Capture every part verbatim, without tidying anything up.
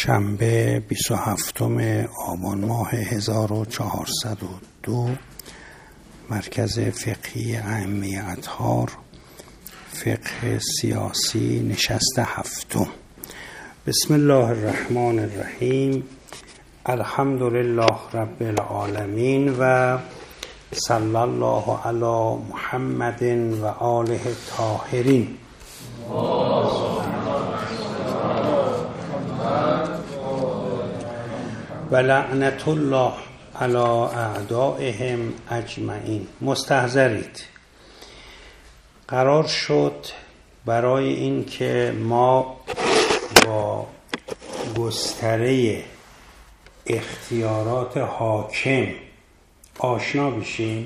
شنبه بیست و هفتم آبان ماه هزار و چهارصد و دو، مرکز فقهی ائمه اطهار، فقه سیاسی، نشست هفتم. بسم الله الرحمن الرحیم. الحمد لله رب العالمین و صلی الله علی محمد و آله الطاهرین. و لعنت الله علی اعدائهم اجمعین. مستحضرید، قرار شد برای این که ما با گستره اختیارات حاکم آشنا بشیم.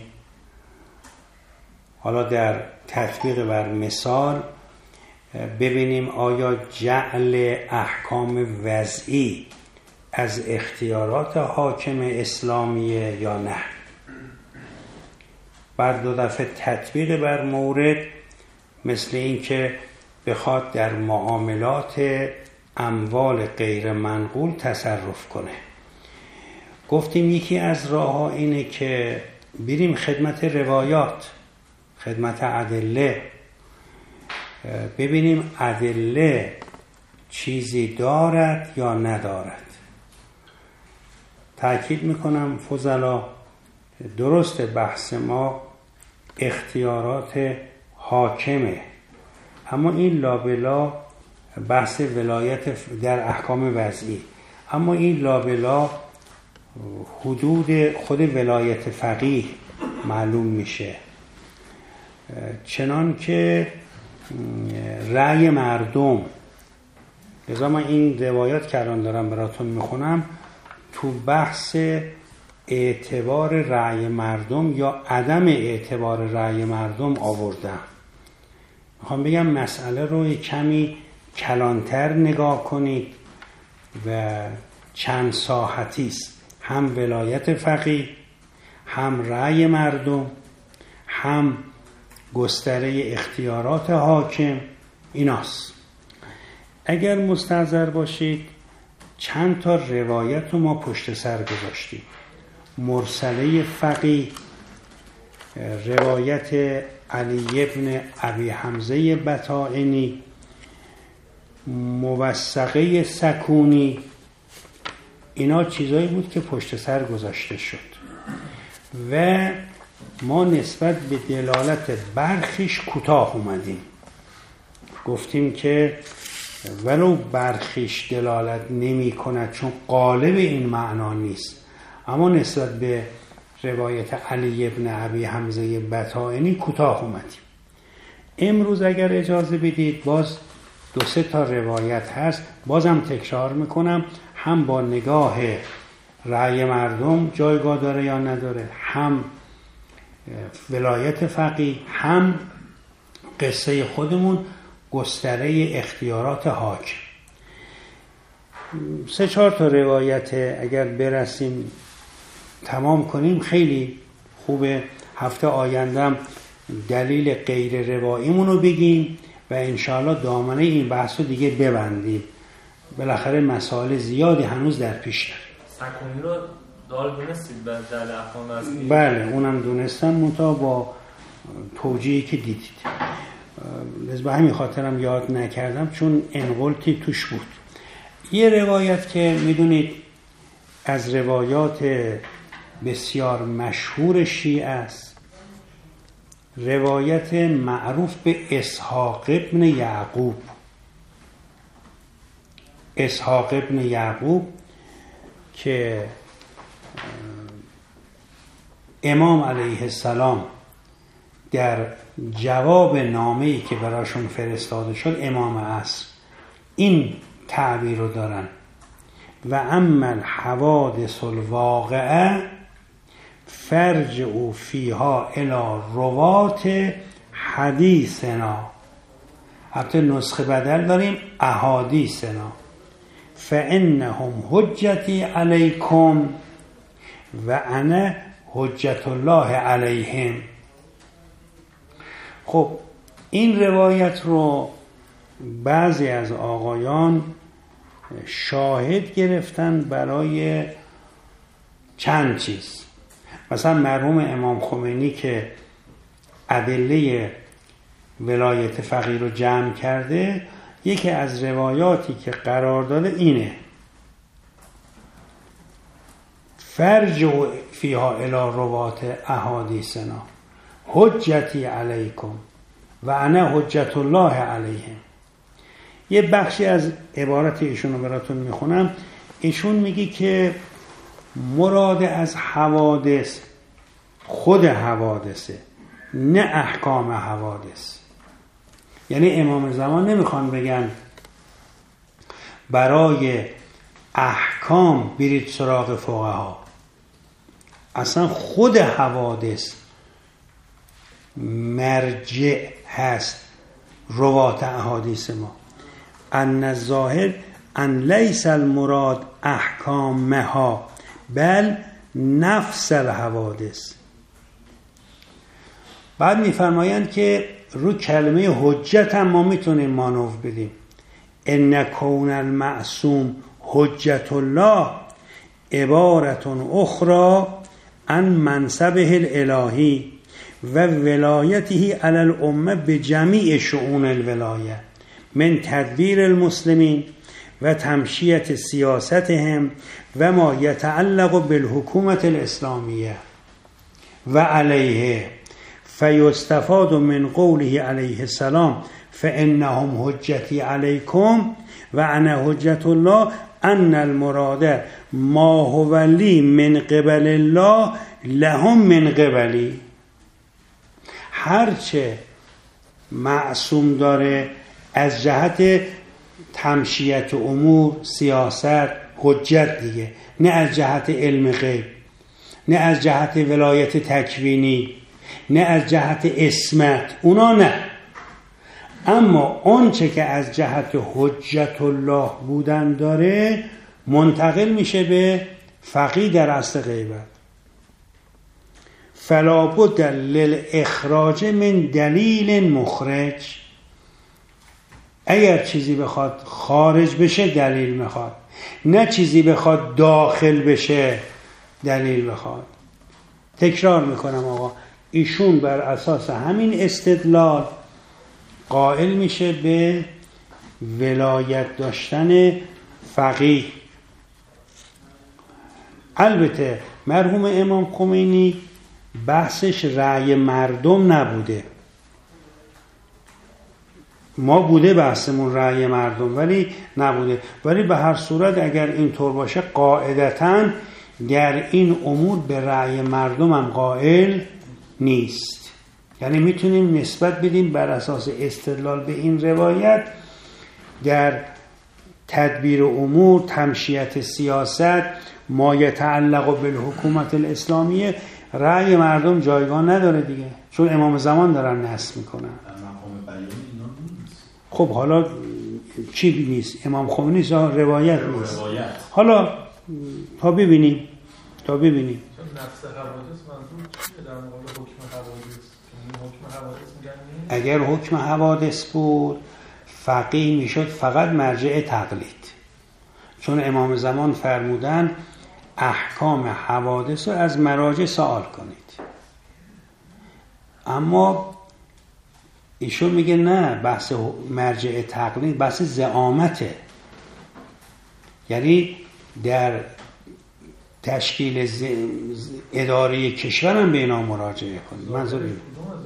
حالا در تطبیق بر مثال ببینیم آیا جعل احکام وضعی از اختیارات حاکم اسلامیه یا نه. بعد دو دفعه تطبیق بر مورد، مثل این که بخواد در معاملات اموال غیر منقول تصرف کنه. گفتیم یکی از راه ها اینه که بریم خدمت روایات، خدمت ادله، ببینیم ادله چیزی دارد یا ندارد. تأکید میکنم فضلا، درست بحث ما اختیارات حاکمه، اما این لابلا بحث ولایت در احکام وضعی، اما این لابلا حدود خود ولایت فقیه معلوم میشه. چنان که رأی مردم، لذا من این روایات که الان دارم براتون میخونم تو بحث اعتبار رأی مردم یا عدم اعتبار رأی مردم آوردم. میخوام بگم مسئله رو کمی کلانتر نگاه کنید و چند ساحتی است، هم ولایت فقیه، هم رأی مردم، هم گستره اختیارات حاکم. ایناست. اگر مستحضر باشید چند تا روایت رو ما پشت سر گذاشتیم. مرسله فقیه، روایت علی ابن ابی حمزه بطائنی، موثقه سکونی، اینا چیزایی بود که پشت سر گذاشته شد و ما نسبت به دلالت برخیش کوتاه اومدیم. گفتیم که ولو برخیش دلالت نمی کند چون قالب این معنا نیست، اما نسبت به روایت علی ابن ابی حمزه بطائنی کوتاه اومدیم. امروز اگر اجازه بدید باز دو سه تا روایت هست، بازم تکرار میکنم، هم با نگاه رأی مردم جایگاه داره یا نداره، هم ولایت فقیه، هم قصه خودمون گستره اختیارات حاکم. سه چهار تا روایت اگر برسیم تمام کنیم خیلی خوبه. هفته آیندم دلیل غیر رواییمون رو بگیم و انشاءالله دامنه این بحث رو دیگه ببندیم. بالاخره مسائل زیادی هنوز در پیش داریم. سکونی رو دال دونستید به جعل احکام وضعی؟ بله اونم دونستم، منتها با توجیهی که دیدید. لذا به همین خاطرم یاد نکردم چون انقلتی توش بود. یه روایت که میدونید از روایات بسیار مشهور شیعه است، روایت معروف به اسحاق ابن یعقوب. اسحاق ابن یعقوب که امام علیه السلام در جواب نامه‌ای که براشون فرستاده شد، امام عصر این تعبیر رو دارن: و اما الحوادث الواقعه فرجعوا فیها الی روات حدیثنا. حتی نسخه بدل داریم احادیثنا، فانهم حجتی علیکم و انا حجت الله علیهم. خب این روایت رو بعضی از آقایان شاهد گرفتن برای چند چیز. مثلا مرحوم امام خمینی که ادله ولایت فقیه رو جمع کرده، یکی از روایاتی که قرار داده اینه: فرجعوا فیها الی روات احادیثنا حجتی علیکم و انا حجت الله علیهم. یه بخشی از عبارت ایشون رو براتون میخونم. ایشون میگه که مراد از حوادث خود حوادثه، نه احکام حوادث. یعنی امام زمان نمیخوان بگن برای احکام برید سراغ فقها، اصلا خود حوادث مرجع هست روات احادیث ما. ان الظاهر ان لیس المراد احکامها بل نفس الحوادث. بعد میفرمایند که رو کلمه حجت هم ما میتونیم مانور بدیم. ان کون المعصوم حجت الله عبارت اخرى عن منصبه الالهی و ولایته علی الامه بجمیع شؤون الولایه من تدبیر المسلمین و تمشیت سیاستهم و ما یتعلق بالحکومت الاسلامیه و علیه فیستفاد من قوله علیه السلام فانهم حجتی علیکم و انا حجت الله ان المراد ما هو لی من قبل الله لهم من قبلی. هرچه معصوم داره از جهت تمشیت امور، سیاست، حجت دیگه، نه از جهت علم غیب، نه از جهت ولایت تکوینی، نه از جهت اسمت، اونا نه. اما آنچه که از جهت حجت الله بودن داره منتقل میشه به فقیه در اصل غیبت. فلا بد للاخراج من دلیل مخرج. اگر چیزی بخواد خارج بشه دلیل میخواد، نه چیزی بخواد داخل بشه دلیل بخواد. تکرار میکنم آقا، ایشون بر اساس همین استدلال قائل میشه به ولایت داشتن فقیه. البته مرحوم امام خمینی بحثش رأی مردم نبوده، ما بوده بحثمون رأی مردم ولی نبوده. ولی به هر صورت اگر اینطور باشه قاعدتاً در این امور به رأی مردم هم قائل نیست. یعنی میتونیم نسبت بدیم بر اساس استدلال به این روایت در تدبیر امور، تمشیت سیاست، ما یتعلق بالحکومت الاسلامیه رأی مردم جایگاه نداره دیگه، چون امام زمان دارن نص میکنن. خب حالا چی نیست؟ امام خمینی روایت نیست. حالا تا ببینیم تا ببینیم نفس حوادث منظور چیه در مقابل حکم حوادث؟ حکم حوادث میگن اگر حکم حوادث بود فقیه میشد فقط مرجع تقلید، چون امام زمان فرمودن احکام حوادث رو از مراجع سوال کنید. اما ایشون میگه نه، بحث مرجع تقلید بحث زعامته. یعنی در تشکیل ز... اداره کشور هم به اینا مراجعه کنید. منظور اینه.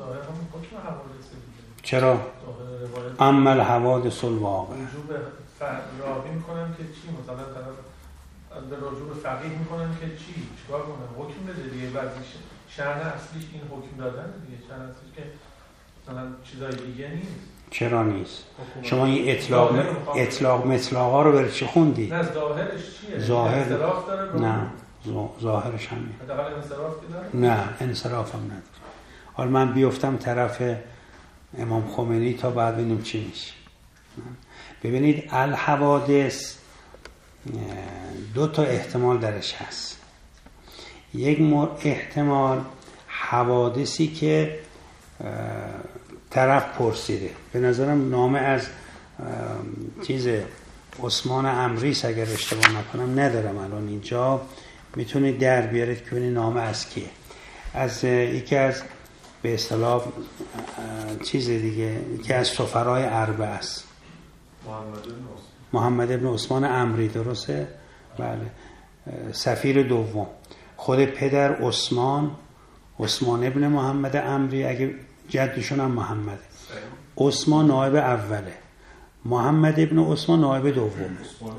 چرا؟ اما الحوادث الواقع راوی میکنن که چی؟ مثلا طرف به رجوع فقیه میکنن که چی؟ چیکار کنن؟ حکم بده دیگه. وظیفه شأن اصلیش این حکم دادن دیگه. شأن اصلیش که مثلا چیزای دیگه نیست. چرا نیست؟ شما این اطلاق اطلاق مطلقا رو برای چی خوندی؟ نه ظاهرش چیه؟ ظاهر انصراف داره؟ نه ظاهرش همین. حداقل انصراف داره؟ نه انصراف هم نداره. حالا من بیفتم طرف امام خمینی تا بعد ببینیم چی میشه. ببینید الحوادث دو تا احتمال درش هست. یک احتمال حوادثی که طرف پرسیده، به نظرم نامه از چیز عثمان عمری اگر اشتباه نکنم، ندارم الان اینجا، میتونید در بیارید که ببینید نامه از کیه. از یکی از به اصطلاح چیز دیگه، یکی از سفرای اربعه است، محمد ابن عثمان عمری، درسته؟ بله، سفیر دوم. خود پدر عثمان، عثمان ابن محمد عمری، اگه جدشون هم محمده. عثمان نایب اوله، محمد ابن عثمان نایب دومه.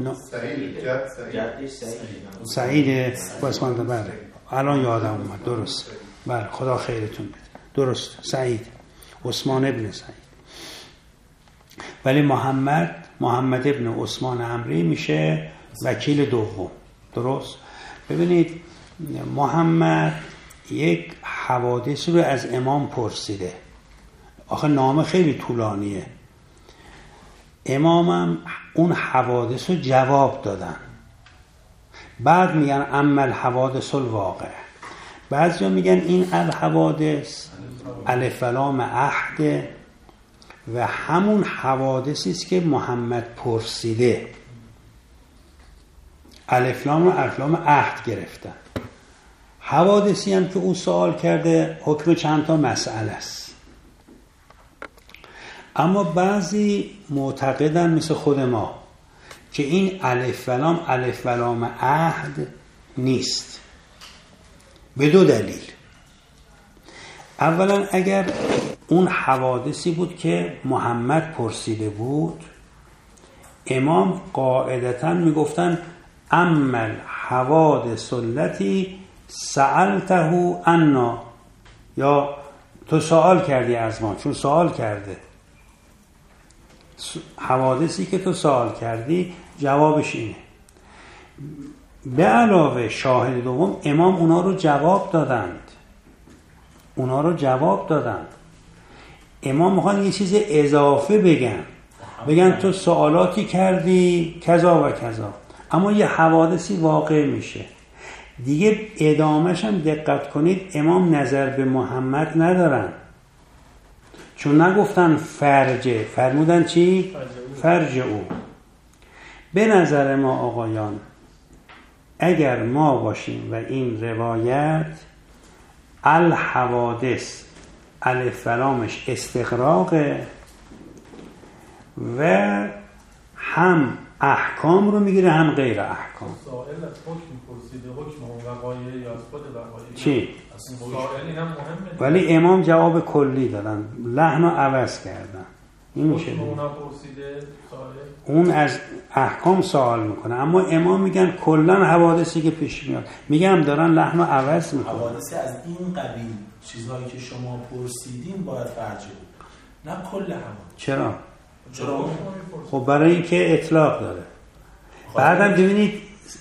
سعید عثمان، بله الان یادم اومد، درست، بله خدا خیرتون بده، درست، سعید، عثمان ابن سعید. ولی محمد محمد ابن عثمان عمری میشه وکیل دوم، درست؟ ببینید محمد یک حوادثی رو از امام پرسیده، آخه نامه خیلی طولانیه، امامم اون حوادث رو جواب دادن. بعد میگن اما الحوادث الواقع، بعضیا میگن این الحوادث الف و لام عهد و همون حوادثی است که محمد پرسیده. الف لام و الف لام عهد گرفتن. حوادثی هم که او سوال کرده حکم چند تا مسئله است. اما بعضی معتقدن مثل خود ما که این الف و لام الف و لام عهد نیست، به دو دلیل. اولا اگر اون حوادثی بود که محمد پرسیده بود، امام قاعدتاً میگفتن اما الحوادث التي سألته عنا، یا تو سوال کردی از ما، چون سوال کرده، حوادثی که تو سوال کردی جوابش اینه. به علاوه شاهد دوم، امام اونا رو جواب دادند، اونا رو جواب دادند. امام میخوان یه چیز اضافه بگن، بگن تو سوالاتی کردی کذا و کذا، اما یه حوادثی واقع میشه دیگه. ادامهش هم دقت کنید، امام نظر به محمد ندارن، چون نگفتن فرجه، فرمودن چی؟ فرج او. به نظر ما آقایان، اگر ما باشیم و این روایت الحوادث الف و لامش استغراقه و هم احکام رو میگیره هم غیر احکام. سائل از حکم پرسیده، حکم اون وقایع یا از خود وقایع چی؟ سائل هم مهمه، ولی امام جواب کلی دادن، لحن رو عوض کردن. این میشه حکم اونا پرسیده سائل، اون از احکام سوال میکنه، اما امام میگن کلن حوادثی که پیش میاد، میگم دارن لحن رو عوض میکنن. حوادثی از این قبیل چیزهایی که شما پرسیدین باید فرجه بود، نه کل حوادث. چرا؟ چرا؟ خب برای اینکه اطلاق داره. بعدم ببینید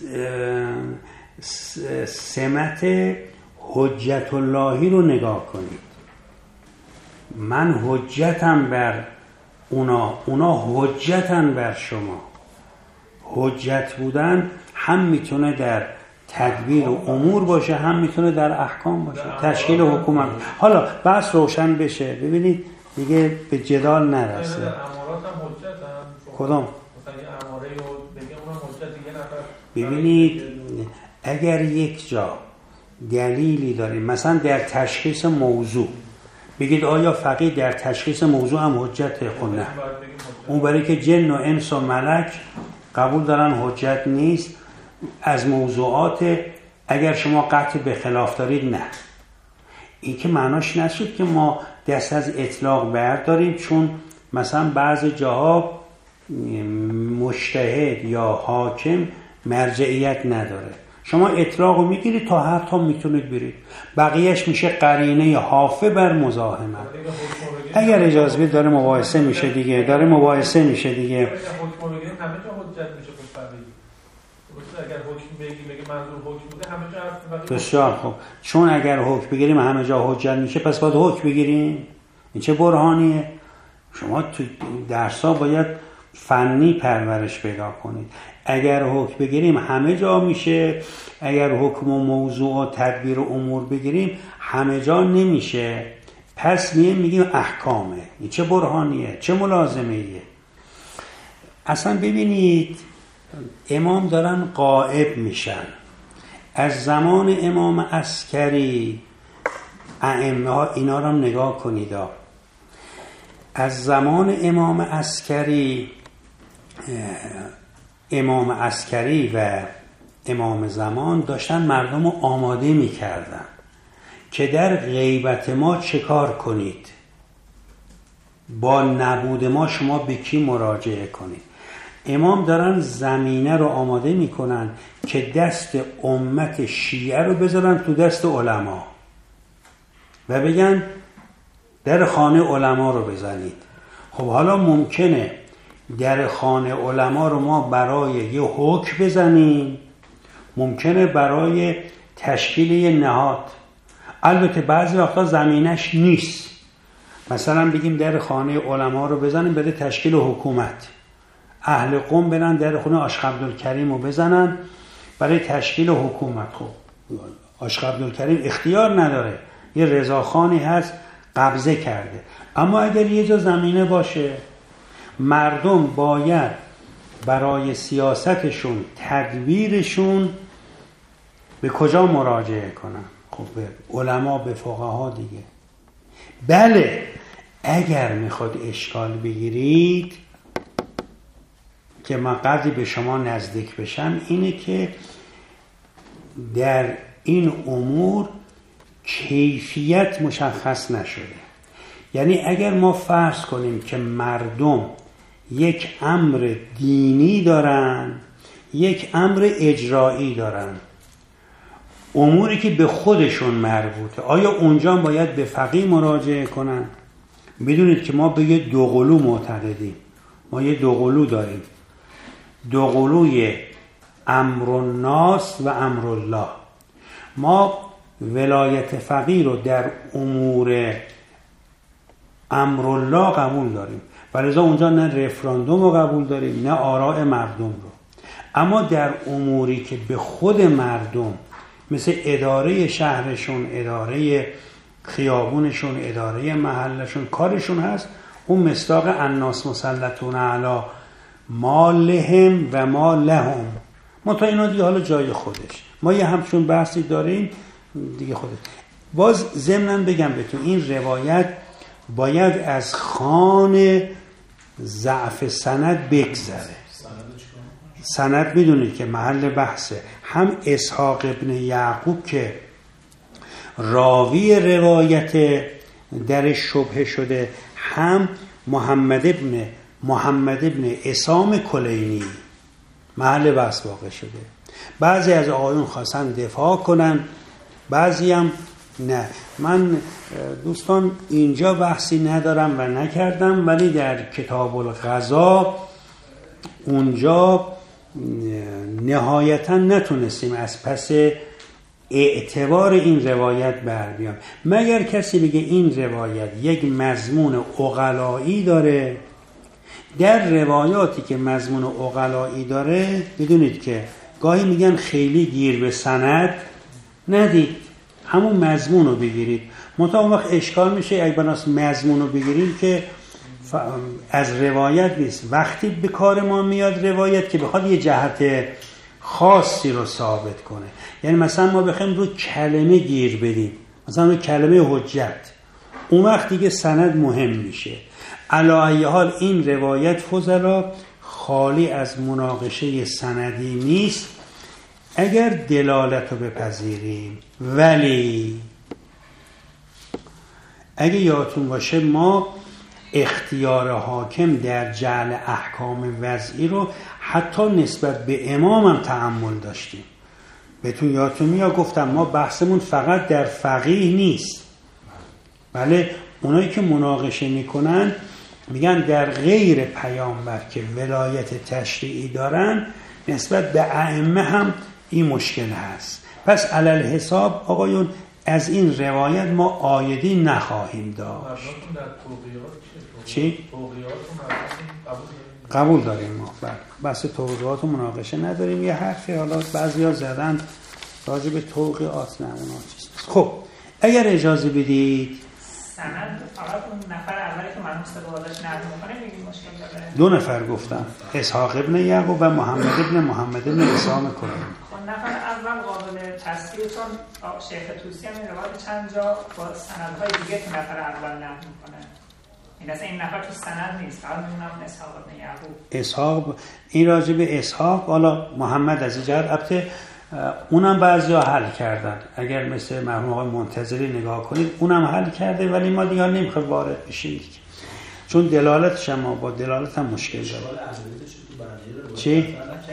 سمت حجت اللهی رو نگاه کنید. من حجتم بر اونا، اونا حجتن بر شما. حجت بودن هم میتونه در تدبیر و امور باشه، هم میتونه در احکام باشه، تشکیل حکومت. حالا بحث روشن بشه، ببینید دیگه به جدال نرسه. امارات هم حجتن. کدام؟ مثلا یه اماره رو بگیم اونم حجت دیگه نفر. ببینید اگر یک جا دلیلی داریم، مثلا در تشخیص موضوع، بگید آیا فقیه در تشخیص موضوع هم حجت خود؟ نه. اون برای که جن و انس و ملک قبول دارن حجت نیست از موضوعات، اگر شما قطع به خلاف دارید نه. این که معناش نشد که ما دست از اطلاق برداریم، چون مثلا بعض جاها مجتهد یا حاکم مرجعیت نداره، شما اطلاق رو میگیرید تا هر تا میتونید برید، بقیهش میشه قرینه حافظ بر مزاحمه. اگر اجازه بدید داره مباحثه میشه دیگه، داره مباحثه میشه دیگه. حکم بگیریم همه جا حجت میشه فقیه. اگر حکم بگیم بگیم منظور حکم بوده همه جا حرف فقیه. بسیار خوب، چون اگر حکم بگیریم همه جا حجت میشه، پس باید حکم بگیریم. این چه برهانیه؟ شما تو درس‌ها باید فنی پرورش پیدا کنید. اگر حکم بگیریم همه جا میشه، اگر حکم و موضوع و تدبیر و امور بگیریم همه جا نمیشه، پس میگیم میگیم احکامه. این چه برهانیه؟ چه ملازمه ایه؟ اصلا ببینید امام دارن غائب میشن. از زمان امام عسکری ائمه ها اینا رو نگاه کنید ها. از زمان امام عسکری امام عسکری و امام زمان داشتن مردم رو آماده میکردن که در غیبت ما چه کار کنید، با نبود ما شما به کی مراجعه کنید. امام دارن زمینه رو آماده میکنن که دست امت شیعه رو بذارن تو دست علما و بگن در خانه علما رو بزنید. خب حالا ممکنه در خانه علما رو ما برای یه حکم بزنیم، ممکنه برای تشکیل یه نهاد، البته بعضی وقتا زمینش نیست، مثلا بگیم در خانه علما رو بزنیم برای تشکیل حکومت، اهل قم برن در خونه عاشق عبدالکریم رو بزنن برای تشکیل حکومت. خب عاشق عبدالکریم اختیار نداره، یه رضاخانی هست قبضه کرده. اما اگر یه جا زمینه باشه، مردم باید برای سیاستشون، تدبیرشون به کجا مراجعه کنن؟ خب به علما، به فقها دیگه. بله اگر میخواد اشکال بگیرید که من قدری به شما نزدیک بشم، اینه که در این امور کیفیت مشخص نشده. یعنی اگر ما فرض کنیم که مردم یک امر دینی دارن، یک امر اجرایی دارن، اموری که به خودشون مربوطه، آیا اونجا باید به فقیه مراجعه کنن؟ بدونید که ما به یه دوقلو معتقدیم. ما یه دوقلو داریم، دوقلوی امر الناس و امر الله. ما ولایت فقیه رو در امور امر الله قبول داریم، ولذا اونجا نه رفراندوم رو قبول داریم نه آراء مردم رو. اما در اموری که به خود مردم، مثل اداره شهرشون، اداره خیابونشون، اداره محلشون، کارشون هست، اون مصداق الناس مسلطون علی ما لهم و ما لهم. ما تا اینا دیگه حالا جای خودش، ما یه همچون بحثی داریم دیگه خودش. باز ضمناً بگم بهتون این روایت باید از خوان ضعف سند بگذره. سند میدونید که محل بحثه. هم اسحاق ابن یعقوب که راوی روایت در شبهه شده، هم محمد ابن محمد ابن عصام کلینی محل بحث واقع شده. بعضی از آقایون خواستن دفاع کنن، بعضی هم نه. من دوستان اینجا بحثی ندارم و نکردم، ولی در کتاب القضا اونجا نهایتا نتونستیم از پس اعتبار این روایت بر بیام، مگر کسی بگه این روایت یک مضمون عقلایی داره. در روایاتی که مضمون عقلایی داره بدونید که گاهی میگن خیلی گیر به سند ندید، همون مضمون رو بگیرید. منتها اون وقت اشکال میشه اگه بناس مضمون رو بگیرید که از روایت نیست. وقتی به کار ما میاد روایت که بخواد یه جهت خاصی رو ثابت کنه، یعنی مثلا ما بخوایم رو کلمه گیر بدیم، مثلا رو کلمه حجت، اون وقت دیگه سند مهم میشه. علی ای حال این روایت فضلا خالی از مناقشه سندی نیست اگر دلالت رو بپذیریم. ولی اگه یادتون باشه ما اختیار حاکم در جعل احکام وضعی رو حتی نسبت به امام هم تأمل داشتیم. بهتون یادتون میاد گفتم ما بحثمون فقط در فقیه نیست. بله اونایی که مناقشه میکنن میگن در غیر پیامبر که ولایت تشریعی دارن نسبت به ائمه هم این مشکل هست. پس علل حساب آقایون از این روایت ما عایدی نخواهیم داشت. چی؟ قبول داریم ما. بس توقیات و مناقشه نداریم. یه حرفی حالا بعضی ها زدن راجع به توقیات نمونه چیز. خب اگر اجازه بدید سند فقط اون نفر اولی که مرحوم صدق ازش نقل میکنه میگیم مشکل داره؟ دو نفر گفتم، اسحاق ابن یعقوب و محمد ابن محمد ابن اسحاق کنیم. خب نفر اول قابل تصحیح، چون شیخ طوسی هم این روایت چند جا با سندهای دیگه که نفر اول نقل میکنه. این اصلا این نفر تو سند نیست، فقط میدونم اسحاق ابن یعقوب. اسحاق این راجع به اسحاق، حالا محمد از این جهت البته اونم بعضیا حل کردن. اگر مثل مرحوم آقای منتظری نگاه کنید اونم حل کرده، ولی ما دیگه نمیخوایم وارد بشیم چون دلالتش ما با دلالت هم مشکل داره. چی؟ اینکه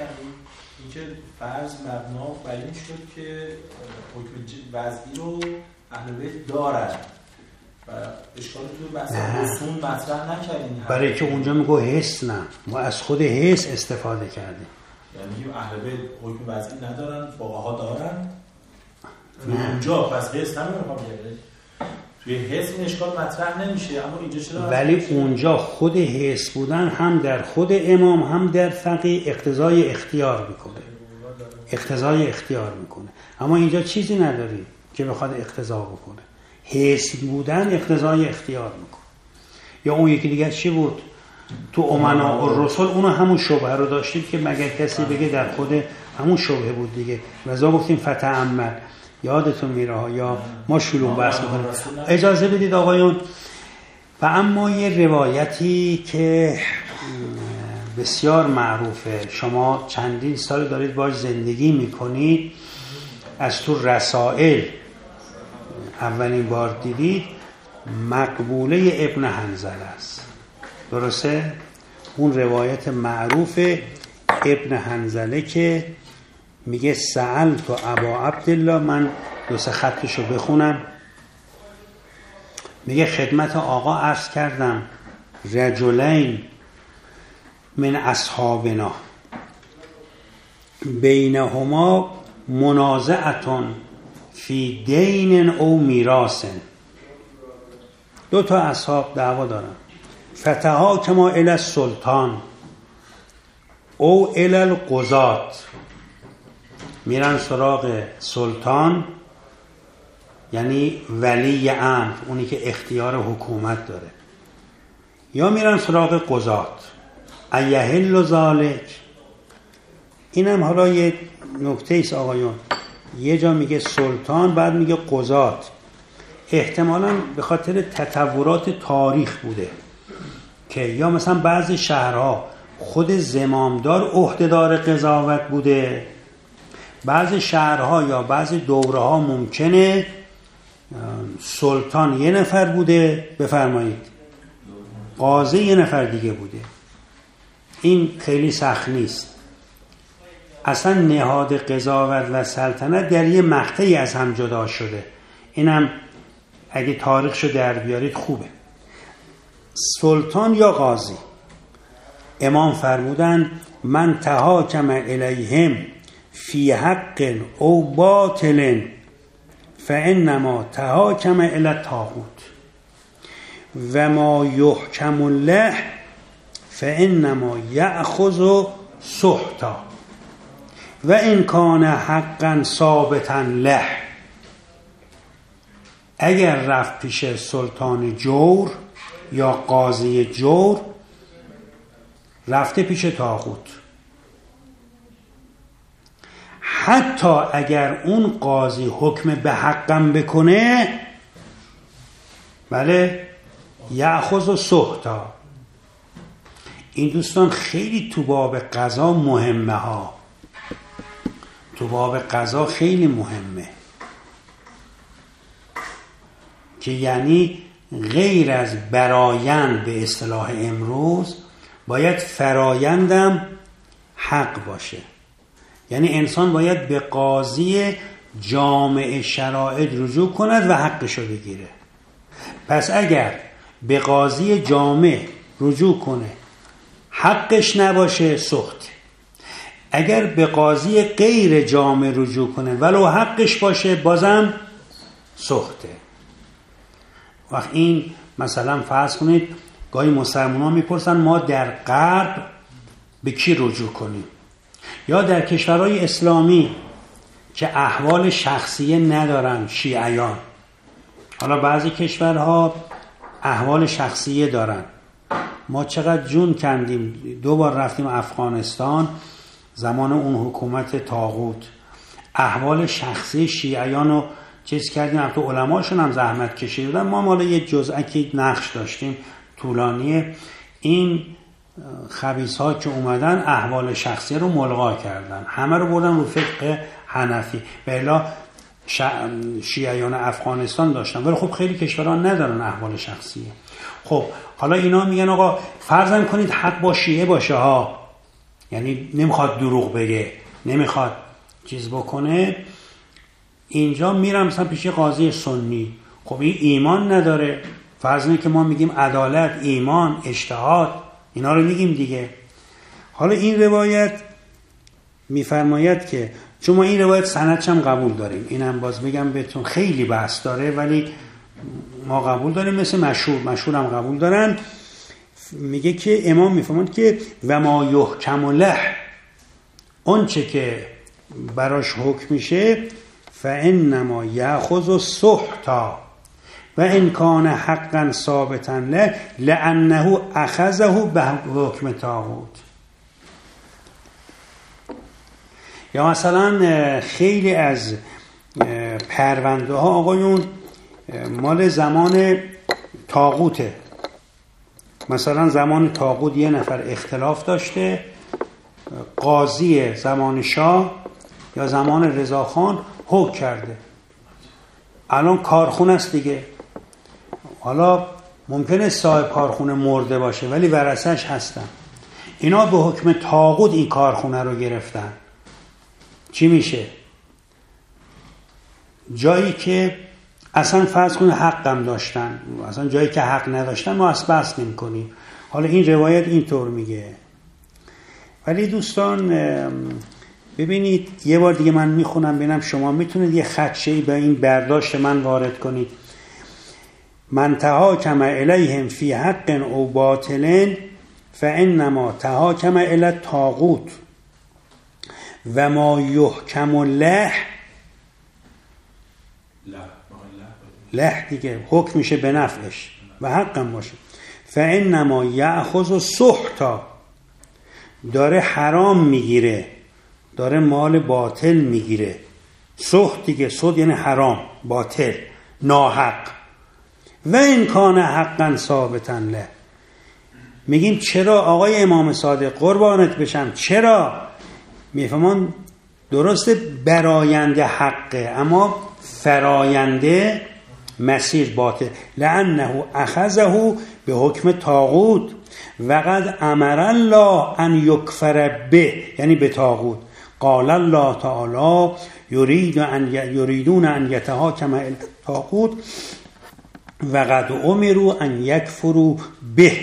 فرض مبنا بیان شد که حکم وضعی رو اهل بیت دارن و اشکال تو بحث رسوم مطرح نکردیم، برای که اونجا میگه حس، نه ما از خود حس استفاده کردیم. یعنی اهل بیت حکم وضعی ندارن، فقها دارن اونجا، پس حس نمیخوام بگم توی حس این اشکال مطرح نمیشه، اما اینجا چرا؟ ولی اونجا خود حس بودن هم در خود امام هم در فقیه اقتضای اختیار میکنه، اقتضای اختیار میکنه، اما اینجا چیزی نداری که بخواد اقتضا بکنه. حس بودن اقتضای اختیار میکنه. یا اون یکی دیگه چی بود تو امنا الرسل، اونو همون شبهه رو داشتید که مگر کسی بگه در خود همون شبهه بود دیگه، لذا گفتیم فتعمل، یادتون میره ها، یا ما شلوغ بحث میکنیم. اجازه بدید آقایون، و اما یه روایتی که بسیار معروفه، شما چندین سال دارید باش زندگی میکنید، از تو رسائل اولین بار دیدید، مقبوله ابن حنظله است، درسته؟ اون روایت معروف ابن حنظله که میگه سألت ابا عبدالله، من دو سه خطشو بخونم، میگه خدمت آقا عرض کردم رجلین من اصحابنا بینهما منازعتون فی دین او میراثن، دو تا اصحاب دعوا دارن، فتحاکما الی السلطان او الی القضات، میرن سراغ سلطان یعنی ولی امر، اونی که اختیار حکومت داره، یا میرن سراغ قضات. ایهل ذالک، اینم حالا یه نکته ایست آقایون، یه جا میگه سلطان بعد میگه قضات، احتمالاً به خاطر تطورات تاریخ بوده که یا مثلا بعضی شهرها خود زمامدار عهدهدار قضاوت بوده، بعضی شهرها یا بعضی دوره‌ها ممکنه سلطان یه نفر بوده، بفرمایید قاضی یه نفر دیگه بوده. این خیلی سخت نیست، اصلا نهاد قضاوت و سلطنت در یه مقطعی از هم جدا شده، اینم اگه تاریخشو در بیارید خوبه. سلطان یا قاضی، امام فرمودن من تحاکم الیهم فی حق او باطل فانما تحاکم الی الطاغوت و ما یحکم له فانما یأخذ سحتا و ان کان حقا ثابتا له. اگر رفت پیش سلطان جور یا قاضی جور، رفته پیش طاغوت، حتی اگر اون قاضی حکم به حقم بکنه، بله، یأخذ سحتا. این دوستان خیلی تو باب قضا مهمه ها، تو باب قضا خیلی مهمه، که یعنی غیر از برایند به اصطلاح امروز باید فرایندم حق باشه. یعنی انسان باید به قاضی جامع شرایط رجوع کند و حقشو بگیره. پس اگر به قاضی جامع رجوع کنه حقش نباشه سخت، اگر به قاضی غیر جامع رجوع کنه ولو حقش باشه بازم سخته. وقت این مثلا فرض کنید گاهی مسلمانان میپرسن ما در غرب به کی رجوع کنیم، یا در کشورهای اسلامی که احوال شخصیه ندارن شیعیان، حالا بعضی کشورها احوال شخصیه دارن. ما چقدر جون کندیم، دو بار رفتیم افغانستان زمان اون حکومت طاغوت، احوال شخصی شیعیان رو چیز کردیم، حتی علماشون هم زحمت کشیدن. ما مالا یه جزءکی نقش داشتیم طولانیه. این خبیث ها که اومدن احوال شخصی رو ملغا کردن، همه رو بردن رو فقه حنفی. بلا شیعیان افغانستان داشتن، ولی خب خیلی کشوران ندارن احوال شخصیه. خب حالا اینا میگن آقا فرضاً کنید حق با شیعه باشه ها، یعنی نمیخواد دروغ بگه، نمیخواد چیز بکنه، اینجا میرم مثلا پیش قاضی سنی، خب این ایمان نداره. فرض اینه که ما میگیم عدالت، ایمان، اجتهاد، اینا رو میگیم دیگه. حالا این روایت میفرماید که چون ما این روایت سندش هم قبول داریم، اینم باز بگم بهتون خیلی بحث داره ولی ما قبول داریم، مثل مشهور مشهور هم قبول دارن. میگه که امام میفرماید که و ما یحکم له، اون چه که براش حکم میشه، فانما یاخذ السحتا و ان کان حقا ثابتا له لانه اخذه به حکم طاغوت. یا مثلا خیلی از پرونده ها آقایون مال زمان طاغوته، مثلا زمان طاغوت یه نفر اختلاف داشته، قاضی زمان شاه یا زمان رضاخان حکم کرده، الان کارخونه است دیگه. حالا ممکنه صاحب کارخونه مرده باشه ولی ورثه‌اش هستن، اینا به حکم طاغوت این کارخونه رو گرفتن. چی میشه؟ جایی که اصلا فرض کنید حقم داشتن، اصلا جایی که حق نداشتن ما اصلا بحث نمی کنیم. حالا این روایت اینطور میگه. ولی دوستان ببینید یه بار دیگه من میخونم ببینم شما میتونید یه خدشه‌ای به این برداشت من وارد کنید. من تحاکم الیهم فی حق او باطل فانما تحاکم الی الطاغوت و ما یحکم له له دیگه حکم میشه به نفعش و حقم باشه، فانما یاخذ السحتا، داره حرام میگیره، داره مال باطل میگیره. سحت دیگه، سحت یعنی حرام، باطل، ناحق. و ان کان حقا ثابتا له. میگیم چرا آقای امام صادق قربانت بشم، چرا؟ میفهمون درسته براینده حقه اما فراینده مسیر باطل. لانه اخذه به حکم طاغوت و قد امر الله ان یکفر به، یعنی به طاغوت. قال الله تعالی یرید ان یریدون ان یتحاکم الی الطاغوت و قد امروا ان یکفروا به.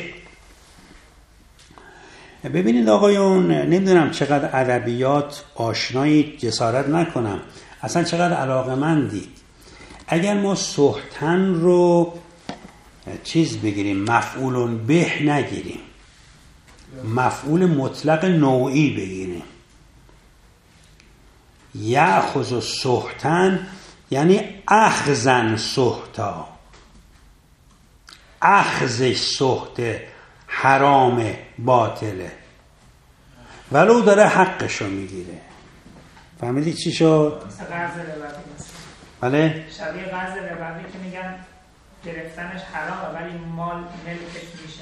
ببینید آقایون، نمیدونم چقدر ادبیات آشنایی، جسارت نکنم اصلا چقدر علاقه‌مندید. اگر ما سحتن رو چیز بگیریم، مفعول به نگیریم، مفعول مطلق نوعی بگیریم، یأخذ سحتن یعنی اخذن سحتا، اخذش سحت حرام باطله ولو داره حقشو میگیره. فهمیدی چی شد؟ مثل قرض ربوی. بله؟ شبیه قرض ربوی که میگن گرفتنش حرامه ولی مال ملکش میشه.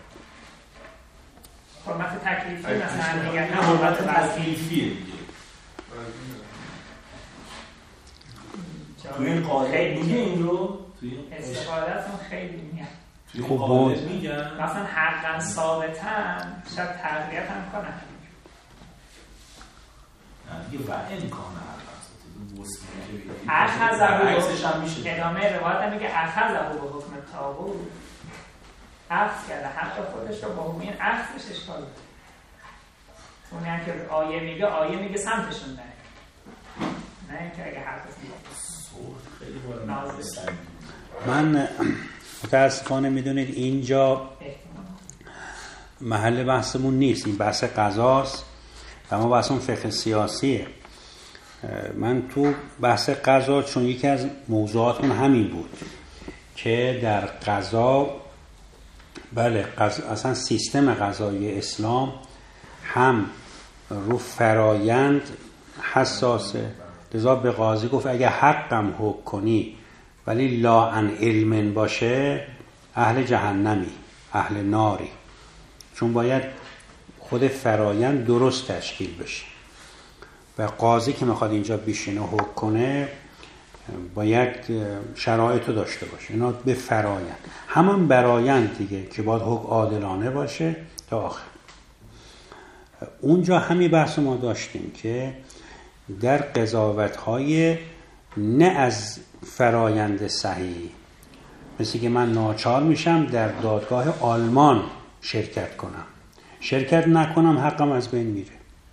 مثلا حرمت تکلیفی مثلا میگن، نه حرمت تکلیفیه. تو این قاعده میگه این رو؟ استفاده‌تون خیلی میاد. خب بود میگن مثلا حقا ثابتن شاید تغییرات هم کنن دیگه و امکانه اخذه به ادامه روایت هم میگه اخذه به حکم طاغوت، اخذ کرده حق خودش رو با حکم این اخذش اشکال داره. اون هم که آیه میگه آیه میگه سمتشون نره، نه اینکه اگه حقش میگه. من متاسفانه میدونید اینجا محل بحثمون نیست، این بحث قضاست و ما بحثمون فقه سیاسیه. من تو بحث قضا چون یکی از موضوعاتمون همین بود که در قضا، بله قضا، اصلا سیستم قضایی اسلام هم رو فرایند حساسه. لذا به قاضی گفت اگه حقم حکم کنی ولی لا عن علم باشه اهل جهنمی، اهل ناری، چون باید خود فرایند درست تشکیل بشه و قاضی که میخواد اینجا بشینه حکم کنه باید شرایطو داشته باشه. اینا به فرایند، همان برایند دیگه که باید حکم عادلانه باشه تا آخر. اونجا همین بحث ما داشتیم که در قضاوت‌های نه از فرایند صحیح، مثل که من ناچار میشم در دادگاه آلمان شرکت کنم، شرکت نکنم حقم از بین میره،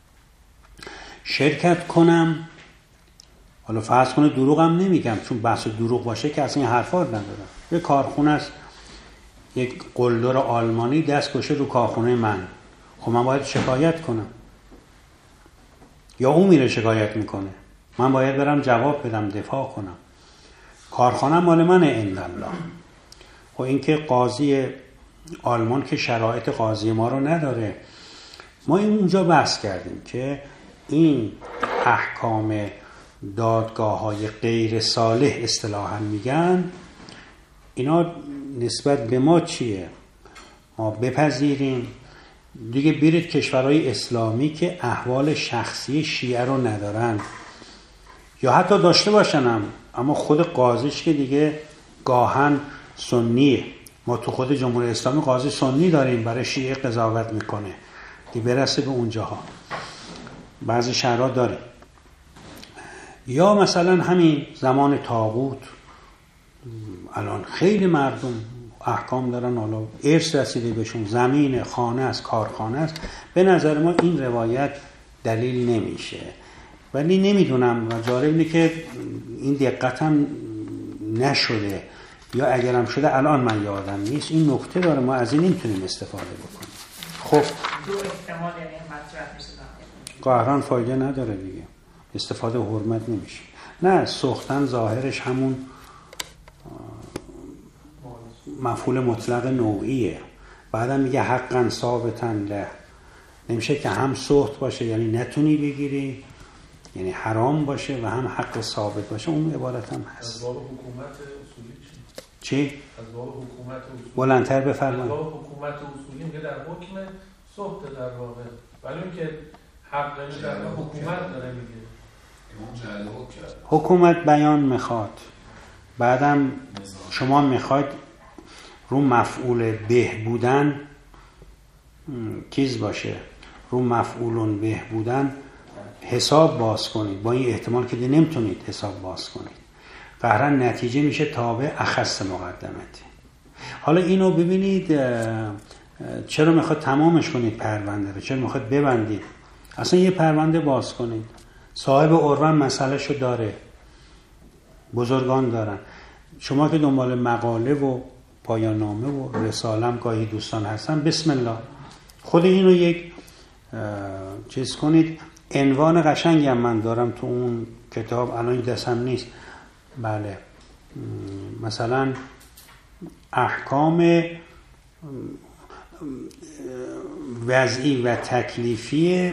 شرکت کنم حالا فرض کنه دروغم نمیگم، چون بحث دروغ باشه که اصلا این حرفا رو ندارم. یه کارخونه است، یک قلدر آلمانی دست کشه رو کارخونه من، خب من باید شکایت کنم یا اون میره شکایت میکنه؟ من باید برم جواب بدم، دفاع کنم. کارخانه مال منه اندالله. خب این که قاضی آلمان که شرایط قاضی ما رو نداره. ما اونجا بحث کردیم که این احکام دادگاه های غیر صالح اصطلاحاً میگن، اینا نسبت به ما چیه؟ ما بپذیریم دیگه برید کشورهای اسلامی که احوال شخصی شیعه رو ندارن یا حتی داشته باشنم اما خود قاضیش که دیگه گاهن سنیه. ما تو خود جمهوری اسلامی قاضی سنی داریم برای شیعه قضاوت میکنه، دیگه برسه به اونجاها بعضی شهرها داره. یا مثلا همین زمان طاغوت الان خیلی مردم احکام دارن، حالا ارث رسیده بهشون، زمین، خانه است، کارخانه است. به نظر ما این روایت دلیل نمیشه، ولی نمیدونم و جالب اینه که این دقتم نشده یا اگرم شده الان من یادم نیست. این نکته داره، ما از این نمیتونیم استفاده بکنیم. خب دو احتمال یعنی مطرح میشه قهران فایده نداره دیگه، استفاده حرمت نمیشه. نه سوختن ظاهرش همون مفعول مطلق نوعیه. بعدم میگه حقا ثابتا له، نمیشه که هم سخت باشه یعنی نتونی بگیری، یعنی حرام باشه و هم حق ثابت باشه. اون عبارت هم هست. از باب حکومت اصولی چی؟ از باب حکومت اصولی بلندتر بفرمایید. از باب حکومت اصولی میگه در حکم سخت در واقع، ولی اون که حق داره در حکومت داره میگه. حکومت بیان میخواد، بعدم شما میخواید رو مفعول به بودن چیز باشه، رو مفعولون به بودن حساب باز کنید. با این احتمال که دی نمیتونید حساب باز کنید، قهرن نتیجه میشه تابع اخص مقدمتی. حالا اینو ببینید چرا میخواد تمامش کنید پرونده رو، چرا میخواد ببندید. اصلا یه پرونده باز کنید، صاحب عرفن مسئله شو داره، بزرگان دارن. شما که دنبال مقاله و پایان نامه و رسالم گاهی دوستان هستن، بسم الله خود اینو یک چیز کنید. عنوان قشنگی هم من دارم تو اون کتاب، الان دستم نیست. بله مثلا احکام وضعی و تکلیفی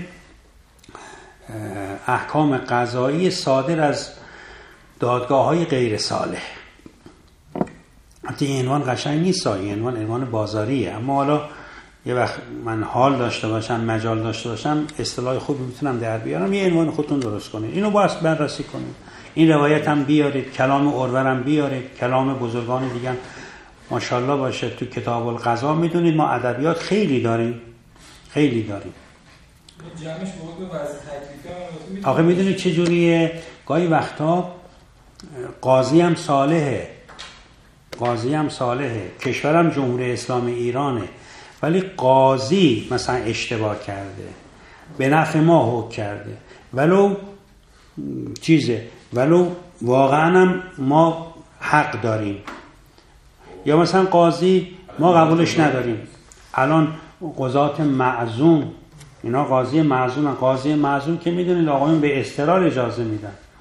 احکام قضایی صادر از دادگاه های غیر صالح. حتی این عنوان قشنگ نیست، این عنوان عنوان بازاریه، اما حالا یه وقت من حال داشته باشم، مجال داشته باشم، اصطلاح خوبی میتونم در بیارم، یه عنوان خودتون درست کنید. اینو باید بررسی کنید، این روایت هم بیارید، کلام عروه هم بیارید، کلام بزرگان دیگه ماشاءالله باشه. تو کتاب القضا میدونید ما ادبیات خیلی داریم، خیلی داریم. جمعش بود به وضع تکلیفی. آخه میدونید چه جوریه؟ گاهی وقتا قاضی هم صالحه، قاضی هم صالحه، کشورم جمهوری اسلامی ایرانه، ولی قاضی مثلا اشتباه کرده، به نفع ما حکم کرده، ولو چیزه، ولو واقعا هم ما حق داریم، یا مثلا قاضی ما قبولش نداریم. الان قضات معزوم، اینا قاضی معزوم، قاضی معزوم که میدونید آقایون به اضطرار اجازه میدن،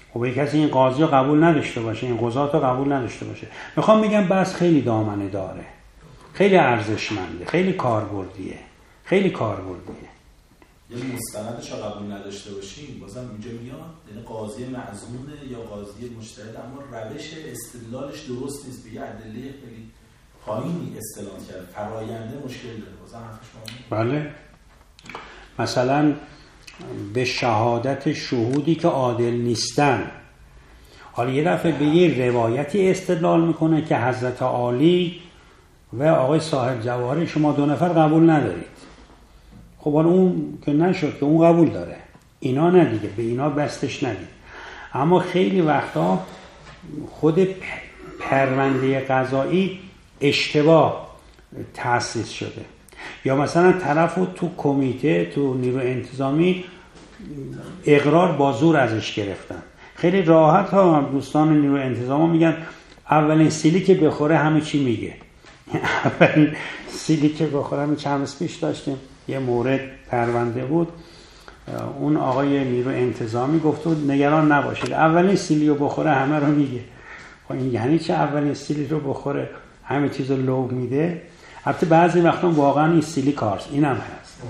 خب یک کسی این قاضی رو قبول نداشته باشه، این قضات رو قبول نداشته باشه. میخوام بگم بس خیلی دامنه داره، خیلی ارزشمنده، خیلی کاربردیه، خیلی کاربردیه. یه مستندش رو قبول نداشته باشیم بازم اینجا میاد، یعنی قاضی معزونه یا قاضی مجتهد اما روش استدلالش درست نیست، به یه ادله خیلی پایینی استدلال کرد، فراینده مشکل داره. بازم حرفش مهمه. بله. مثلا به شهادت شهودی که عادل نیستن، حالا یه دفعه به یه روایتی استدلال میکنه که حضرت عالی و آقای صاحب جواهر شما دو نفر قبول ندارید. خب حالا اون که نشد که اون قبول داره، اینا نه دیگه، به اینا بستش ندید. اما خیلی وقتا خود پرونده قضایی اشتباه تأسیس شده، یا مثلا طرفو تو کمیته، تو نیرو انتظامی اقرار با زور ازش گرفتن. خیلی راحت ها دوستان نیرو انتظامی میگن اولین سیلی که بخوره همه چی میگه. اولین سیلی که بخوره، همین چند روز پیش داشتیم یه مورد پرونده بود، اون آقای نیرو انتظامی گفت بود نگران نباشید اولین سیلی رو بخوره همه رو میگه. خب این یعنی چه اولین سیلی رو بخوره همه چیز رو لو میده؟ البته بعضی وقتا واقعا این سیلی کارست، اینم هست.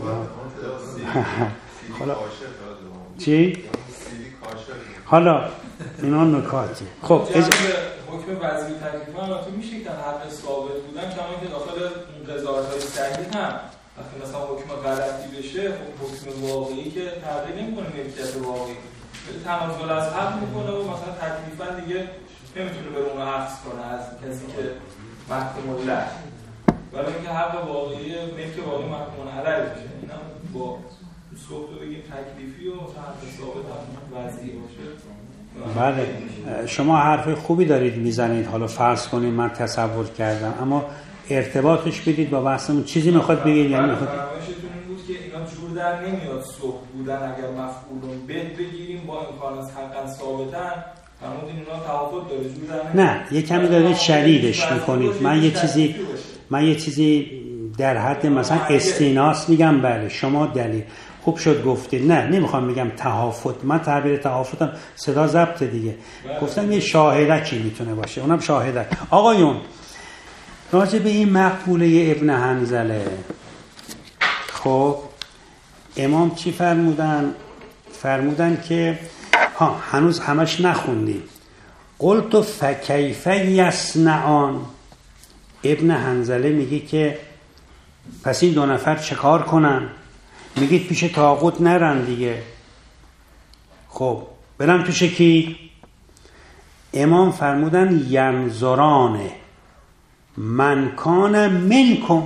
حالا چی؟ حالا اینا نکاتی. خب حکم وضعی تکلیف هم البته میشه که حق ثابت بودن، کما که داخل اون قضاوت‌های صحیح هم وقتی مثلا حکم غلطی بشه، خب حکم واقعی که تغییر نمی‌کنه ملکیت واقعی، ولی تنازل از حق می‌کنه و مثلا تکلیفاً دیگه نمی‌تونه بره اون حفظ کنه از کسی که محکوم له، ولی اینکه حق واقعی ملک واقعی محکوم علیه بشه. اینم با صحبت رو بگیم تکلیفی و حق ثابت هم وضعی باشه. بله، شما حرف خوبی دارید میزنید. حالا فرض کنید من تصور کردم، اما ارتباطش بدید با بحثمون. چیزی میخواد بگید؟ یعنی میخواد فرمایشتون این بود که اینا جور در نمیاد صحبت بودن اگر مفعولون به بگیریم با امکان از حقا ثابتن، فرمودین اینا توافق داره، جور در نمیاد. نه، یه کمی دارید شدیدش میکنید. من یه چیزی من یه چیزی در حد مثلا استیناس میگم. بله شما دلیل خوب شد گفتید. نه نمیخوام بگم تهافت، من تعبیر تهافتم صدا ضبط دیگه. گفتم یه شاهدکی میتونه باشه، اونم شاهدک. آقایون راجع به این مقبوله ابن حنظله، خب امام چی فرمودن؟ فرمودن که ها هنوز همش نخوندیم. قلت فکیف یصنعان. ابن حنظله میگه که پس این دو نفر چه کار کنن؟ میگید پیش طاغوت نرن دیگه. خب برن پیش کی؟ امام فرمودن ینظرانه من کان منکم،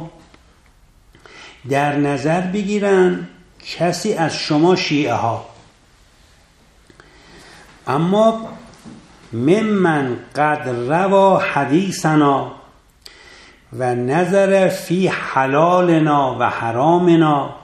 در نظر بگیرن کسی از شما شیعه ها، اما ممن قد روا حدیثنا و نظر فی حلالنا و حرامنا،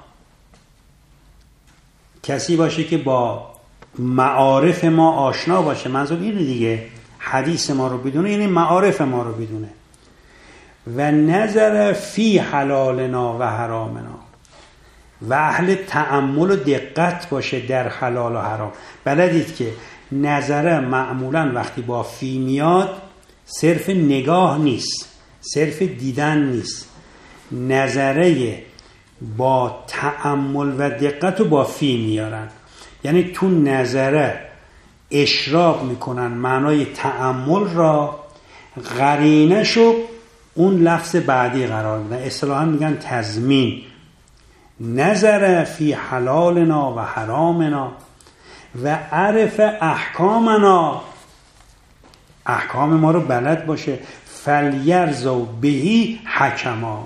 کسی باشه که با معارف ما آشنا باشه. منظور اینه دیگه، حدیث ما رو بدونه یعنی معارف ما رو بدونه. و نظر فی حلالنا و حرامنا، و اهل تأمل و دقت باشه در حلال و حرام. بلدید که نظره معمولا وقتی با فی میاد صرف نگاه نیست، صرف دیدن نیست. نظره با تأمل و دقت رو با فی میارن، یعنی تو نظره اشراق میکنن معنای تأمل را، قرینه‌شو اون لفظ بعدی قرار میدن، اصطلاحاً میگن تضمین. نظر فی حلالنا و حرامنا و عرف احکامنا، احکام ما رو بلد باشه. فلیرزو بهی حکما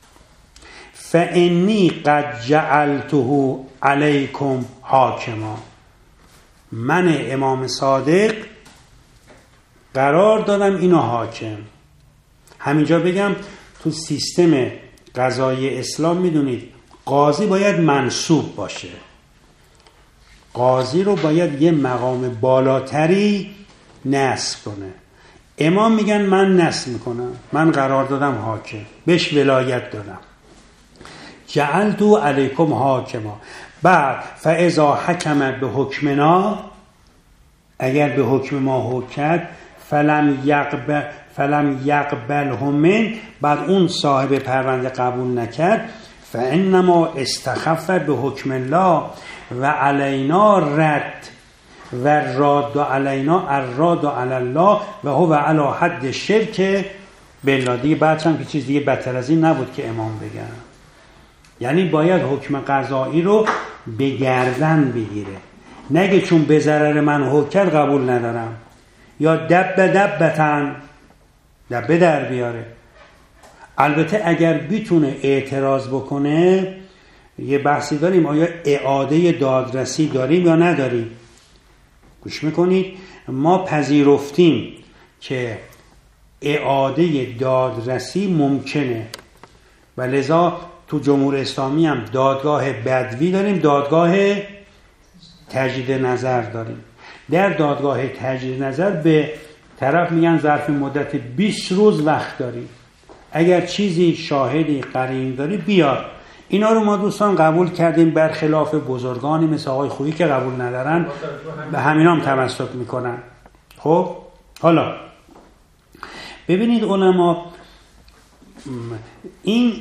فانی قد جعلته علیکم حاکما. من امام صادق قرار دادم اینو حاکم. همینجا بگم تو سیستم قضایی اسلام میدونید قاضی باید منصوب باشه، قاضی رو باید یه مقام بالاتری نصب کنه. امام میگن من نصب میکنم، من قرار دادم حاکم، بهش ولایت دادم. جعلتو علیکم حاکما. بعد فاذا حکم به حکمنا، اگر به حکم ما حکم کرد فلم یقبل فلم یقبله من، بعد اون صاحب پرونده قبول نکرد، فانما استخف به حکم الله و علینا رد و راد علینا الراد علی الله و هو علی حد شرک بالله. دیگه بعد هم که چیز دیگه بدتر از این نبود که امام بگن. یعنی باید حکم قضایی رو به گردن بگیره، نگه چون به ضرر من حکم کرد قبول ندارم، یا دب دبتن دبه در بیاره. البته اگر بتونه اعتراض بکنه، یه بحثی داریم آیا اعاده دادرسی داریم یا نداریم. گوش میکنید، ما پذیرفتیم که اعاده دادرسی ممکنه و لذا تو جمهوری اسلامی هم دادگاه بدوی داریم، دادگاه تجدید نظر داریم. در دادگاه تجدید نظر به طرف میگن ظرف مدت بیست روز وقت داری، اگر چیزی شاهدی قرین داری بیار. اینا رو ما دوستان قبول کردیم، برخلاف بزرگانی مثل آقای خویی که قبول ندارن، به همین هم تمسک میکنن. خب حالا ببینید علما، این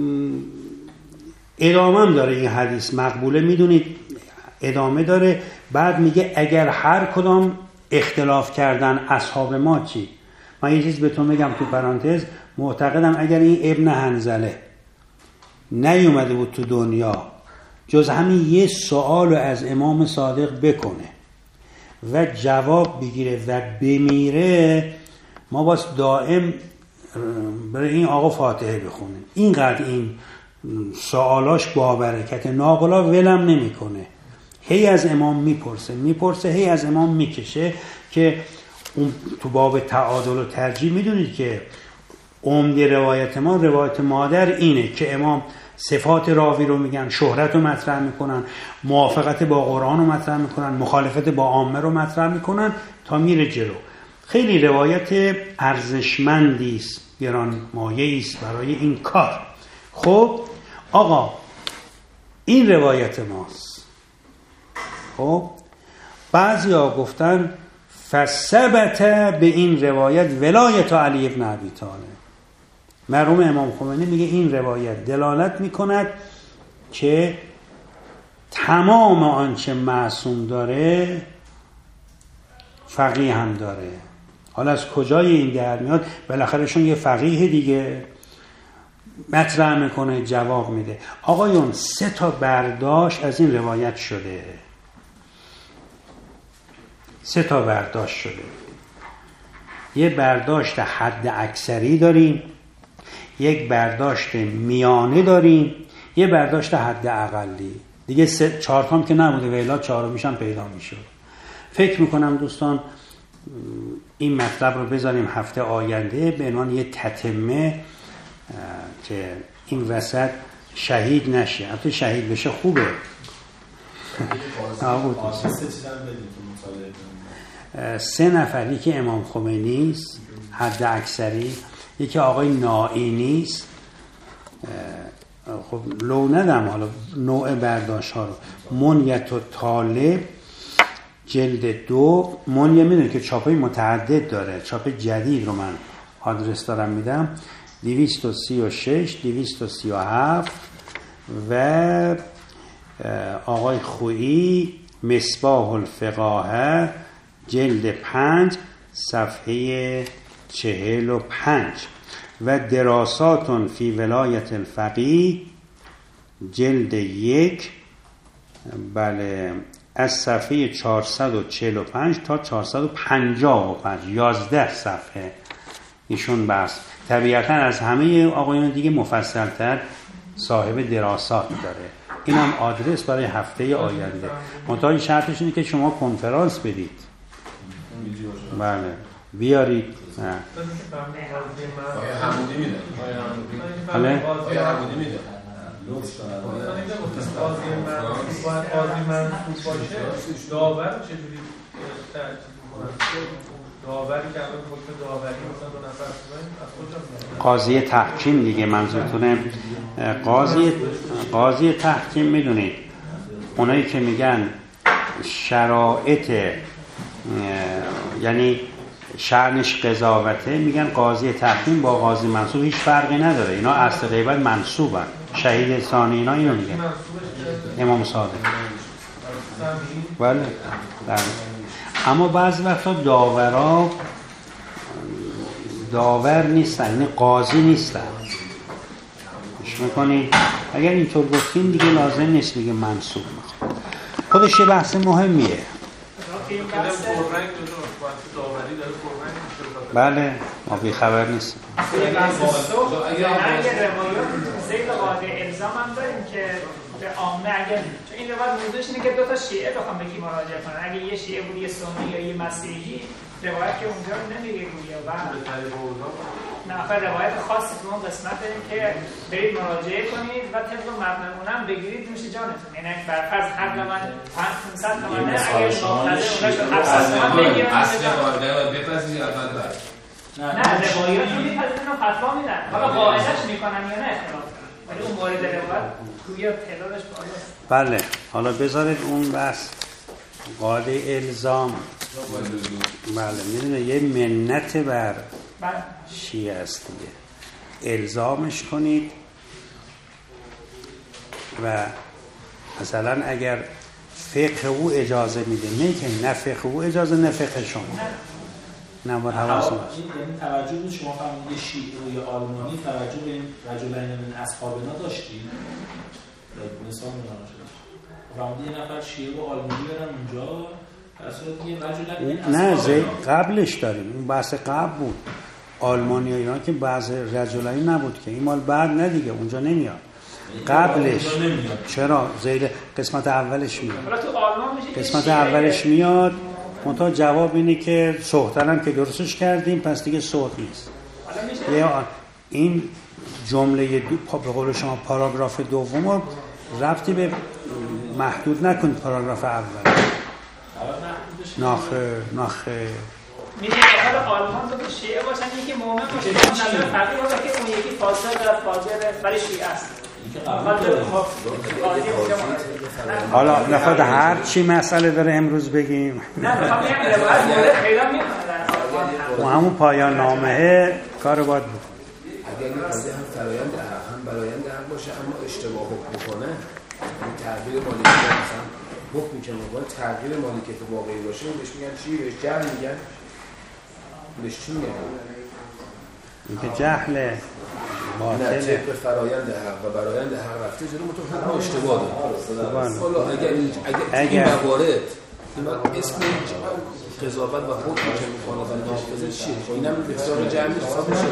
ادامه هم داره این حدیث مقبوله، میدونید ادامه داره. بعد میگه اگر هر کدام اختلاف کردن اصحاب ما چی؟ من یه چیز به تو میگم تو پرانتز، معتقدم اگر این ابن حنظله نیومده بود تو دنیا جز همین یه سوال از امام صادق بکنه و جواب بگیره و بمیره، ما باز دائم برای این آقا فاتحه بخونیم. اینقدر این سوالاش با برکت، ناقلا ولم نمیکنه، هی از امام میپرسه میپرسه هی از امام میکشه. که اون تو باب تعادل و ترجیح میدونید که عمده روایت ما، روایت مادر اینه که امام صفات راوی رو میگن، شهرت رو مطرح میکنن، موافقت با قرآن رو مطرح میکنن، مخالفت با عامه رو مطرح میکنن تا میره جلو. خیلی روایت ارزشمندی است، گران مایه‌ای است برای این کار. خب آقا این روایت ماست. خب بعضیا گفتن فثبت به این روایت ولایت علی ابن ابی طالب. مرحوم امام خمینی میگه این روایت دلالت میکند که تمام آنچه معصوم داره فقیه هم داره. حالا از کجای این در میاد؟ بالاخره شون یه فقیه دیگه، مطرح میکنه، جواب میده. آقایون سه تا برداشت از این روایت شده، سه تا برداشت شده. یه برداشت حد اکثری داریم، یک برداشت میانه داریم، یه برداشت حد اقلی. دیگه سه چهار تام که نبوده، ویلا چهارمیش هم پیدا میشد. فکر میکنم دوستان این مطلب رو بذاریم هفته آینده به عنوان یه تتمه که این وسط شهید نشه. البته شهید بشه خوبه. سه نفری که امام خمینی است حد اکثری، یکی آقای نائینی است. خب لو ندم حالا نوع برداشت ها رو. منیت و طالب جلد دو، منیه میدونی که چاپای متعدد داره، چاپ جدید رو من آدرس دارم میدم، دویست و سی و شش دویست و سی و هفت. و آقای خویی مصباح الفقاهه جلد پنج صفحه چهل و پنج. و دراسات فی ولایت الفقیه جلد یک، بله، از صفحه چهارصد و چهل و پنج تا چهارصد و پنجاه و پنج، یازده صفحه ایشون بس. طبیعتا از همه آقایان دیگه مفصلتر صاحب دراسات داره. این هم آدرس برای هفته آینده. منتها شرطش اینه که شما کنفرانس بدید. بله بیارید. نه حمودی میده. بله قاضی میده. قاضی منصوب باید قاضی منصوب باشه. داور چجوری ترتیب می‌کنن؟ داوری که الان حکم داوری مثلا دو نفر بزنیم از کجا میاد؟ قاضی تحکیم دیگه منظورتونه. قاضی قاضی تحکیم میدونید اونایی که میگن شرایط یعنی شأنش قضاوته، میگن قاضی تحکیم با قاضی منصوب هیچ فرقی نداره، اینا اصل غیبت منصوبن. شهید ثانی اینا اینو میگن، امام صادق. بله بله. اما بعضی وقتا داورا داور نیستن، یعنی قاضی نیستن. گوش میکنید؟ اگر اینطور گفتیم دیگه لازم نیست میگه منصوب میخواد. خودش یه بحث مهمیه. بله ما بی خبر نیست. اگه روایات زید قاضی الزام هم داریم که به عامه، اگر چون این روایت موضوعش اینه که دو تا شیعه بخوام به کی مراجعه کنن، اگه یه شیعه بود یه سنی یا یه مسیحی، روایت که اونجا رو نمیگه گویا و نه آخه روایت خاصی تو اون قسمته که برید مراجعه کنید و طبق مبنونم بگیرید میشه جانتون. یعنی برفرض حق من پانصد تومانه، اگر مقتضی اونش هفتصد تومان بگیرن اصل قاعده رو بپذیرید اول بعد نه روایات رو میپذیرن و فتوا میدن، حالا قاعده‌اش میکنن یا نه اختلاف دارن، ولی اون مورد روایت گویا تعدادش بالاست. بله حالا بذارید اون بس قاعده الزام. بله میدونه یه منت بر شیعه است دیگه، الزامش کنید و مثلا اگر فقه او اجازه میده، نه که نه فقه او اجازه نه فقه شما، نه باید حواستون باشه. یعنی توجه به شما فهمیدید شیعه و یا آلمانی توجه به این رجلین من اصحابنا داشتید؟ مثال میگم فهمیدید یه نفر شیعه و آلمانی برن اونجا نه زی قبلش داریم، این بحث قبل بود. آلمانی ها اینا که بعض رجلایی نبود که این مال بعد نه دیگه اونجا نمیاد، قبلش. چرا؟ زیر قسمت اولش میاد، قسمت اولش میاد. منتها جواب اینه که صحترم که درستش کردیم پس دیگه صحت نیست. این جمله دو به قول شما پاراگراف دوم رو ربطی به محدود نکنید پاراگراف اول. ناخه ناخه میشه حالا آلمان تو شیعه باشن یکی مؤمن باشه، نظر فرقی باشه که اون یکی فاسد و فاجر ولی شیعه است. حالا نخواد هر چی مسئله داره امروز بگیم. نه میخوام بگم روایت مورد پیدا میکنه در آلمان. و همون پایان نامه کار باید بود. اگر این قضیه هم فرایند هم برایند هم باشه اما اشتباه میکنه، این تغییر مالیکیت مثلا حکمی که موقع تغییر مالکیت واقعی باشه بهش میگن چی؟ بهش جهل میگن؟ بهش چی میگن؟ این که جهل باطله. نه طبق فرایند حق و برایند حق رفته جلو مطور حکم اشتباه داره. حالا اگر اگر این موارد این اسم قضاوت و حکمی که میکنه و نافذه چیه؟ اینم به استاق جهل حساب میشه؟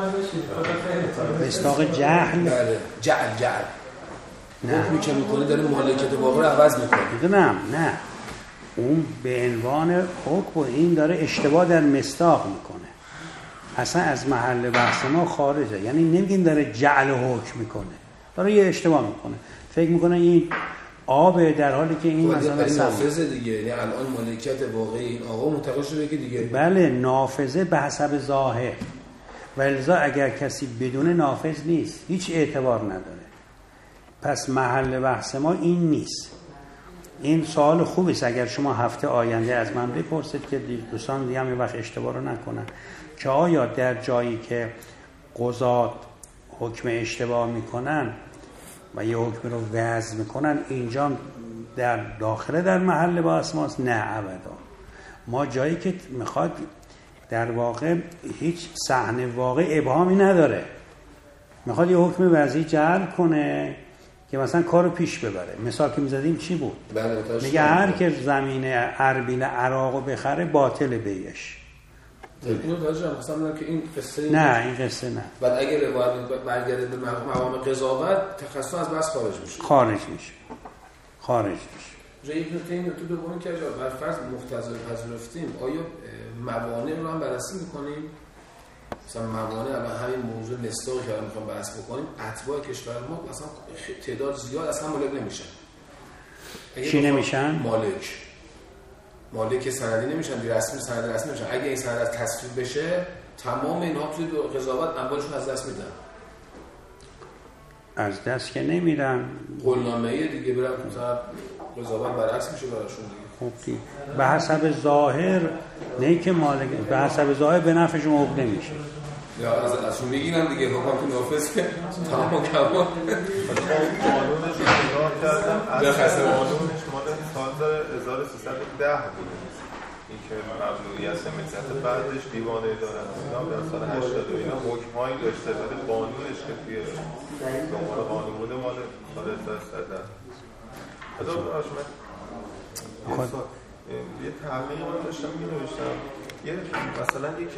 به استاق جهل؟ بله جهل جهل حکمی که میکنه داره مالکیت واقع رو عوض میکنه. میدونم نه اون به عنوان حکم این داره اشتباه در مصداق میکنه، اصلا از محل بحث ما خارجه. یعنی نمیگیم داره جعل حکم میکنه، داره یه اشتباه میکنه، فکر میکنه این آب در حالی که این مثلا نافذه دیگه. یعنی الان مالکیت واقعی این آقا منتقل شده که دیگه بله نافذه به حسب ظاهر، ولذا اگر کسی بدون نافذ نیست هیچ اعتبار نداره. پس محل بحث ما این نیست. این سوال خوبی است اگر شما هفته آینده از من بپرسید که دوستان دیگه هم یه وقت اشتباه رو نکنن که آیا در جایی که قضات حکم اشتباه میکنن و یه حکم رو وضع میکنن اینجا در داخله در محل بحث ماست؟ نه ابدا. ما جایی که میخواد در واقع هیچ صحنه واقع ابهامی نداره، میخواد یه حکم وضعی جعل کنه که مثلا کارو پیش ببره. مثال که میزدیم چی بود؟ میگه هر که زمین اربیل عراقو بخره باطل بیش. اینو داشتم مثلا میگم که این قصه نه این قصه نه. بعد اگر روایت برگرده به مقام قضاوت تخصص از بس خارج میشه. خارج میشه. خارج میشه. جای یک نکته این تو بگم که اجازه بر فرض مختزل پذیرفتیم آیا موانع رو هم بررسی میکنیم؟ مثلا موانع الان همین موضوع مصداقی که الان میخوام بحث بکنیم اتباع کشور ما مثلا تعداد زیاد اصلا مالک نمیشن. چی نمیشن؟ مالک مالک سندی نمیشن، بی رسمی سند رسمی نمیشن. اگه این سند از تصویب بشه تمام اینها توی قضاوت اموالشون از دست میدن. از دست که نمیرن. قولنامه‌ای دیگه برن مثلا قضاوت برعکس میشه براشون دیگه. خب دیگه به حسب ظاهر نه که مالک، به حسب ظاهر به نفعشون عقده میشه. یا از ازشون میگیرن دیگه حکم که نافذ که تمام و کمال. قانونش رو نگاه کردم اصل قانونش مال سال هزار و سیصد و ده بوده. این که ممنوعیت ملت بعدش دیوان اداره اینا در سال هشتاد و اینا حکمایی داشته ولی قانونش که توی دنبال قانون بوده مال سال هزار و سیصد و ده. حالا آشمت یه تحقیق من داشتم می نوشتم یه مثلا یک